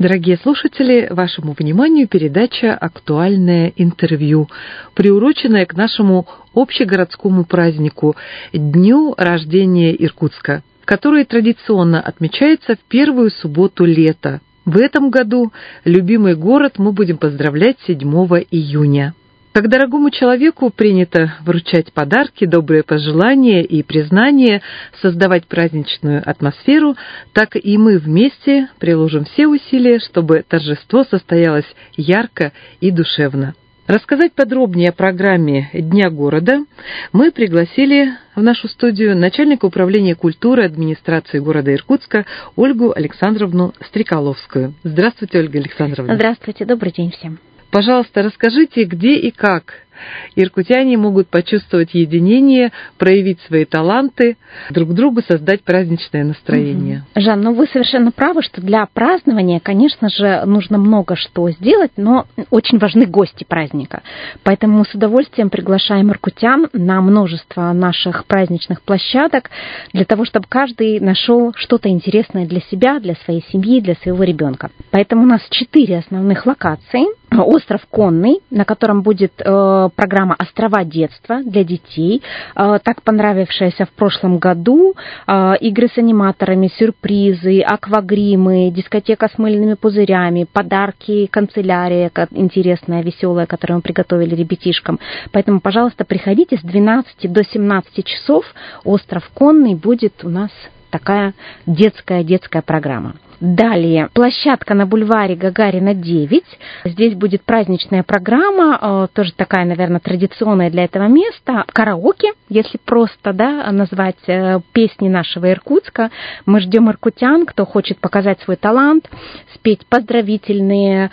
Дорогие слушатели, вашему вниманию передача «Актуальное интервью», приуроченная к нашему общегородскому празднику Дню рождения Иркутска, который традиционно отмечается в первую субботу лета. В этом году любимый город мы будем поздравлять 7 июня. Как дорогому человеку принято вручать подарки, добрые пожелания и признания, создавать праздничную атмосферу, так и мы вместе приложим все усилия, чтобы торжество состоялось ярко и душевно. Рассказать подробнее о программе Дня города мы пригласили в нашу студию начальника управления культуры администрации города Иркутска Ольгу Александровну Стрекаловскую. Здравствуйте, Ольга Александровна. Здравствуйте, добрый день всем. Пожалуйста, расскажите, где и как иркутяне могут почувствовать единение, проявить свои таланты, друг другу создать праздничное настроение. Жан, вы совершенно правы, что для празднования, конечно же, нужно много что сделать, но очень важны гости праздника. Поэтому мы с удовольствием приглашаем иркутян на множество наших праздничных площадок для того, чтобы каждый нашел что-то интересное для себя, для своей семьи, для своего ребенка. Поэтому у нас 4 основных локации. Остров Конный, на котором будет программа «Острова детства» для детей, так понравившаяся в прошлом году. Игры с аниматорами, сюрпризы, аквагримы, дискотека с мыльными пузырями, подарки, канцелярия интересная, веселая, которую мы приготовили ребятишкам. Поэтому, пожалуйста, приходите с 12 до 17 часов. Остров Конный будет у нас такая детская программа. Далее, площадка на бульваре Гагарина, 9. Здесь будет праздничная программа, тоже такая, наверное, традиционная для этого места. Караоке, если просто назвать песни нашего Иркутска. Мы ждем иркутян, кто хочет показать свой талант, спеть поздравительные,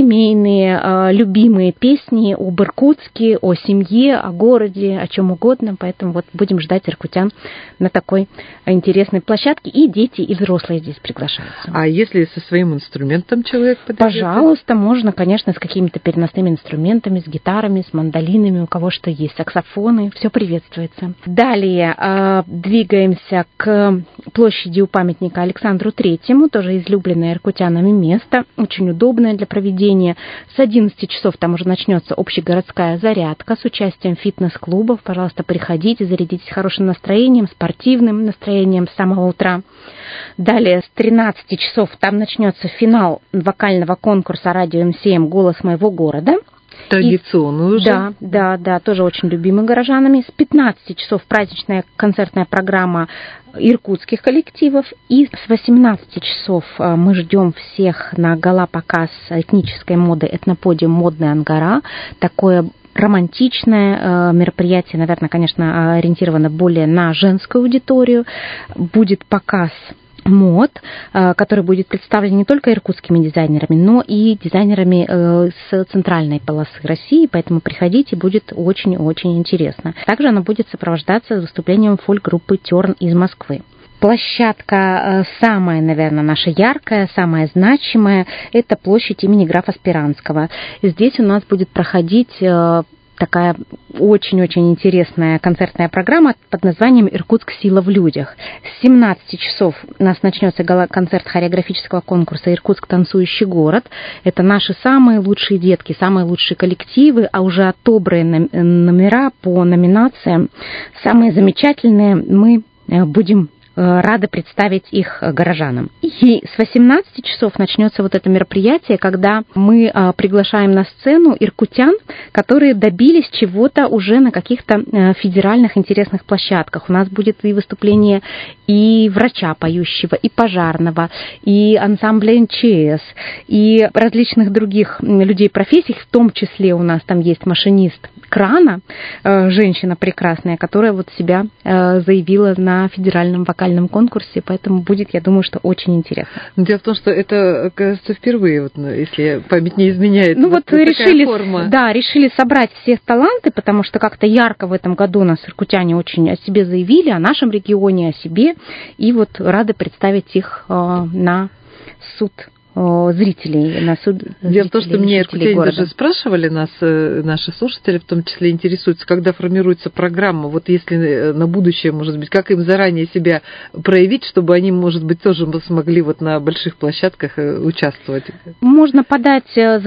семейные, любимые песни об Иркутске, о семье, о городе, о чем угодно. Поэтому будем ждать иркутян на такой интересной площадке. И дети, и взрослые здесь приглашаются. А если со своим инструментом человек подойдет? Пожалуйста, можно, конечно, с какими-то переносными инструментами, с гитарами, с мандолинами, у кого что есть, саксофоны, все приветствуется. Далее двигаемся к площади у памятника Александру Третьему, тоже излюбленное иркутянами место, очень удобное для проведения. С 11 часов там уже начнется общегородская зарядка с участием фитнес-клубов. Пожалуйста, приходите, зарядитесь хорошим настроением, спортивным настроением с самого утра. Далее с 13 часов там начнется финал вокального конкурса радио МСМ «Голос моего города». Традиционную уже. Да, тоже очень любимый горожанами. С 15 часов праздничная концертная программа иркутских коллективов. И с 18 часов мы ждем всех на гала-показ этнической моды «Этноподиум Модная Ангара». Такое романтичное мероприятие, наверное, конечно, ориентировано более на женскую аудиторию. Будет показ мод, который будет представлен не только иркутскими дизайнерами, но и дизайнерами с центральной полосы России, поэтому приходите, будет очень-очень интересно. Также она будет сопровождаться выступлением фольк-группы «Терн» из Москвы. Площадка самая, наверное, наша яркая, самая значимая, это площадь имени графа Спиранского. Здесь у нас будет проходить такая очень-очень интересная концертная программа под названием «Иркутск. Сила в людях». С 17 часов у нас начнется концерт хореографического конкурса «Иркутск. Танцующий город». Это наши самые лучшие детки, самые лучшие коллективы, а уже отобранные номера по номинациям, самые замечательные, мы будем рады представить их горожанам. И с 18 часов начнется это мероприятие, когда мы приглашаем на сцену иркутян, которые добились чего-то уже на каких-то федеральных интересных площадках. У нас будет и выступление и врача поющего, и пожарного, и ансамбля НЧС, и различных других людей профессий, в том числе у нас там есть машинист крана, женщина прекрасная, которая себя заявила на федеральном вокальном конкурсе, поэтому будет, я думаю, что очень интересно. Дело в том, что это, кажется, впервые, если память не изменяет, такая форма. Да, решили собрать всех таланты, потому что как-то ярко в этом году у нас иркутяне очень о себе заявили, о нашем регионе, о себе, и рады представить их на суд зрителей на суд. Дело в том, что мне иркутяне даже спрашивали нас, наши слушатели, в том числе интересуются, когда формируется программа, вот если на будущее, может быть, как им заранее себя проявить, чтобы они, может быть, тоже смогли вот на больших площадках участвовать? Можно подать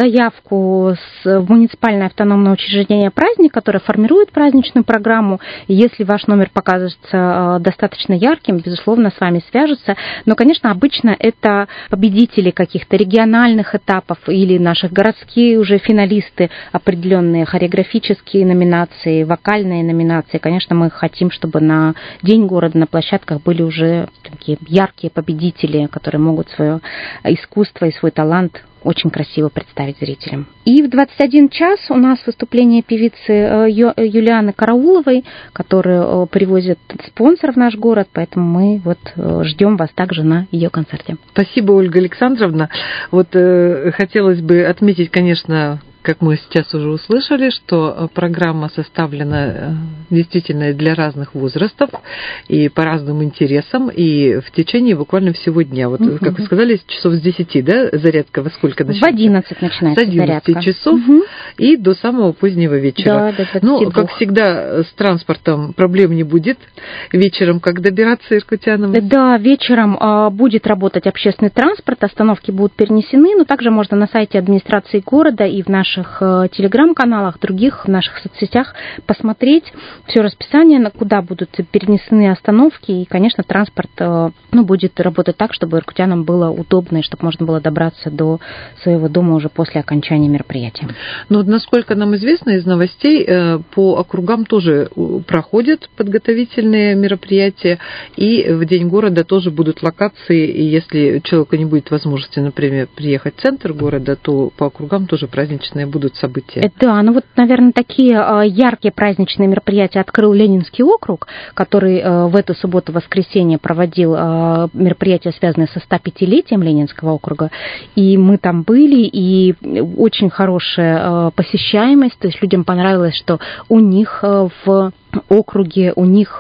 заявку в муниципальное автономное учреждение «Праздник», которое формирует праздничную программу. Если ваш номер покажется достаточно ярким, безусловно, с вами свяжутся. Но, конечно, обычно это победители каких-то региональных этапов или наших городские уже финалисты, определенные хореографические номинации, вокальные номинации. Конечно, мы хотим, чтобы на День города на площадках были уже такие яркие победители, которые могут свое искусство и свой талант очень красиво представить зрителям. И в 21 час у нас выступление певицы Юлианы Карауловой, которую привозит спонсор в наш город, поэтому мы вот ждем вас также на ее концерте. Спасибо, Ольга Александровна. Вот хотелось бы отметить, конечно, как мы сейчас уже услышали, что программа составлена действительно для разных возрастов и по разным интересам, и в течение буквально всего дня. Вот, как вы сказали, часов с 10, да, зарядка во сколько начинается? В 11 начинается зарядка. С 11 часов и до самого позднего вечера. Да, до 22. Ну, как всегда, с транспортом проблем не будет. Вечером как добираться иркутянам? Да, вечером будет работать общественный транспорт, остановки будут перенесены, но также можно на сайте администрации города и в наших телеграм-каналах, других наших соцсетях посмотреть все расписание, куда будут перенесены остановки, и, конечно, транспорт будет работать так, чтобы иркутянам было удобно, и чтобы можно было добраться до своего дома уже после окончания мероприятия. Ну, насколько нам известно из новостей, по округам тоже проходят подготовительные мероприятия, и в День города тоже будут локации, и если человеку не будет возможности, например, приехать в центр города, то по округам тоже праздничные будут события. Да, ну вот, наверное, такие яркие праздничные мероприятия открыл Ленинский округ, который в эту субботу-воскресенье проводил мероприятия, связанные со 105-летием Ленинского округа, и мы там были, и очень хорошая посещаемость, то есть людям понравилось, что у них в округе,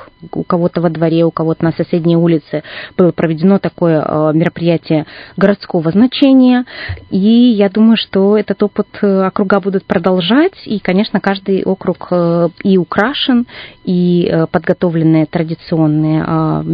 у кого-то во дворе, у кого-то на соседней улице было проведено такое мероприятие городского значения, и я думаю, что этот опыт округа будут продолжать, и, конечно, каждый округ и украшен, и подготовлены традиционные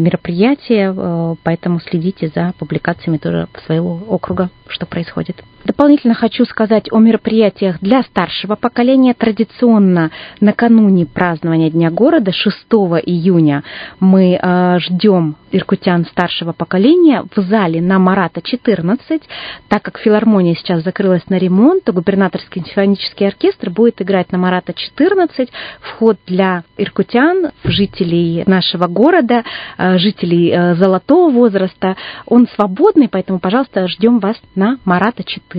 мероприятия, поэтому следите за публикациями тоже своего округа, что происходит. Дополнительно хочу сказать о мероприятиях для старшего поколения. Традиционно накануне празднования Дня города, 6 июня, мы ждем иркутян старшего поколения в зале на Марата 14. Так как филармония сейчас закрылась на ремонт, то губернаторский симфонический оркестр будет играть на Марата 14. Вход для иркутян, жителей нашего города, жителей золотого возраста, он свободный, поэтому, пожалуйста, ждем вас на Марата 14.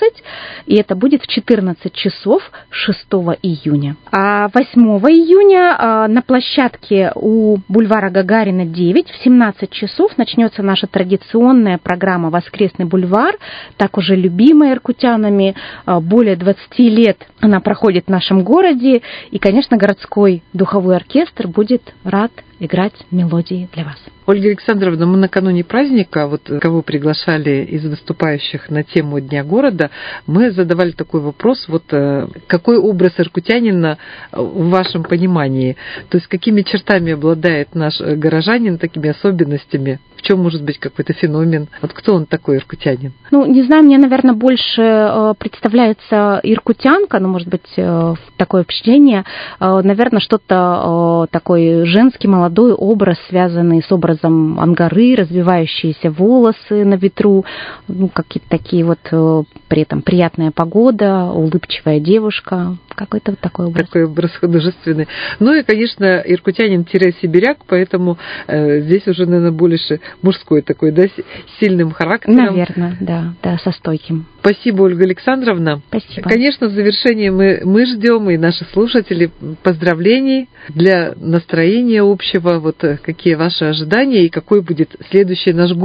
И это будет в 14 часов 6 июня. А 8 июня на площадке у бульвара Гагарина 9 в 17 часов начнется наша традиционная программа «Воскресный бульвар», так уже любимая иркутянами. Более 20 лет она проходит в нашем городе. И, конечно, городской духовой оркестр будет рад играть мелодии для вас. Ольга Александровна, мы накануне праздника, вот кого приглашали из выступающих на тему Дня города, мы задавали такой вопрос, вот какой образ иркутянина в вашем понимании? То есть какими чертами обладает наш горожанин, такими особенностями? В чем может быть какой-то феномен? Вот кто он такой, иркутянин? Ну, не знаю, мне, наверное, больше представляется иркутянка, ну, может быть, такое впечатление, наверное, что-то такой женский молодой образ, связанный с образом ангары, развивающиеся волосы на ветру, ну, какие-то такие вот, при этом приятная погода, улыбчивая девушка, какой-то вот такой образ. Такой образ художественный. Ну и, конечно, иркутянин-сибиряк, поэтому здесь уже, наверное, больше мужской такой, да, с сильным характером. Наверное, да, со стойким. Спасибо, Ольга Александровна. Спасибо. Конечно, в завершении мы ждем, и наши слушатели, поздравлений для настроения общего. Вот какие ваши ожидания и какой будет следующий наш год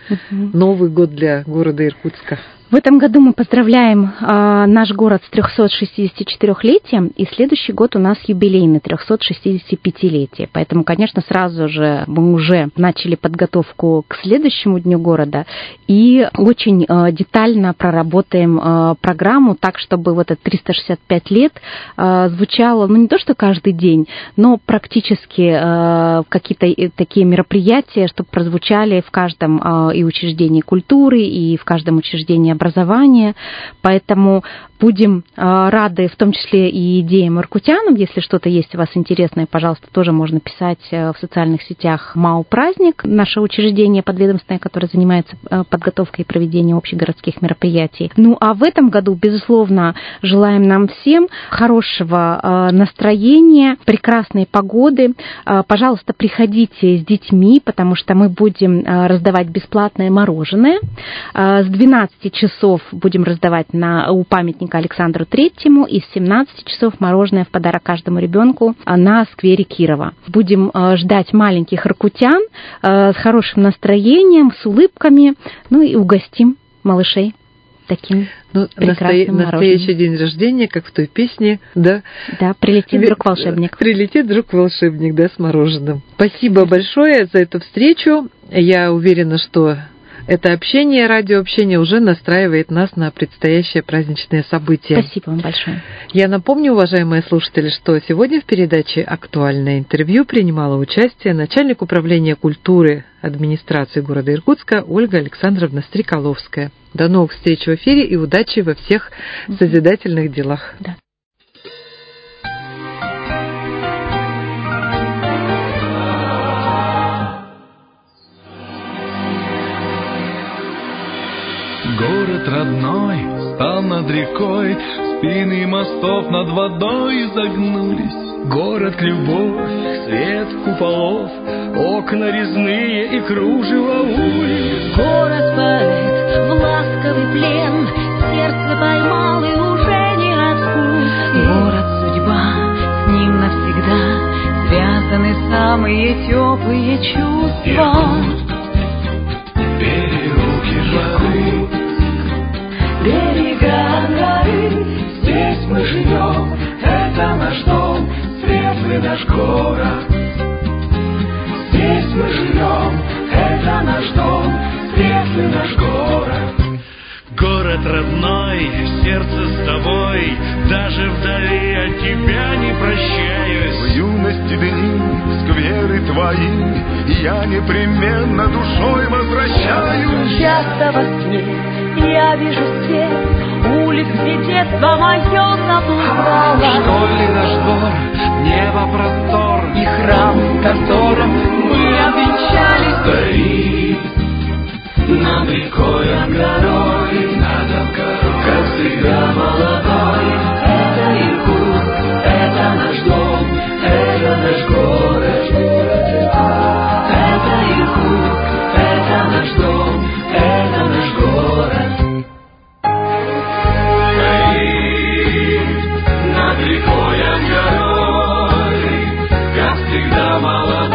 Новый год для города Иркутска? В этом году мы поздравляем наш город с 364-летием, и следующий год у нас юбилейный, 365-летие. Поэтому, конечно, сразу же мы уже начали подготовку к следующему Дню города и очень детально проработаем программу так, чтобы вот это 365 лет звучало, ну, не то что каждый день, но практически какие-то такие мероприятия, чтобы прозвучали в каждом и учреждении культуры, и в каждом учреждении образования, поэтому будем рады, в том числе и идеям иркутянам. Если что-то есть у вас интересное, пожалуйста, тоже можно писать в социальных сетях МАУ «Праздник», наше учреждение подведомственное, которое занимается подготовкой и проведением общегородских мероприятий. Ну, а в этом году, безусловно, желаем нам всем хорошего настроения, прекрасной погоды. Пожалуйста, приходите с детьми, потому что мы будем раздавать бесплатное мороженое. С 12 часов будем раздавать у памятника Александру Третьему, и с 17 часов мороженое в подарок каждому ребенку на сквере Кирова. Будем ждать маленьких иркутян с хорошим настроением, с улыбками, ну и угостим малышей таким прекрасным мороженым. Настоящий день рождения, как в той песне, да? Да, прилетит вдруг волшебник. Прилетит вдруг волшебник, да, с мороженым. Спасибо большое за эту встречу. Я уверена, что это общение, радиообщение уже настраивает нас на предстоящее праздничное событие. Спасибо вам большое. Я напомню, уважаемые слушатели, что сегодня в передаче «Актуальное интервью» принимала участие начальник управления культуры администрации города Иркутска Ольга Александровна Стрекаловская. До новых встреч в эфире и удачи во всех созидательных делах. Да. Город родной стал над рекой, спины мостов над водой загнулись. Город любовь, свет куполов, окна резные и кружево улиц. Город поэт в ласковый плен, сердце поймал и уже не отпустит. Город судьба, с ним навсегда связаны самые теплые чувства. Переулки жары, Берега горы, здесь мы живем, это наш дом, светлый наш город. Здесь мы живем, это наш дом, светлый наш город. город родной, сердце с тобой, даже вдали от тебя не прощаюсь. В юности дни, скверы твои, я непременно душой возвращаюсь. Часто во сне я вижу свет улиц, где детство мое заблуждало. Школьный наш двор, небо простор И храм, в котором мы обвенчались, стоит над рекой, над горой, как всегда молодой. это Иркутск, это наш дом, это наш город. Это Иркутск, это наш дом, это наш город. Стоит над рекой, над горой, как всегда молодой.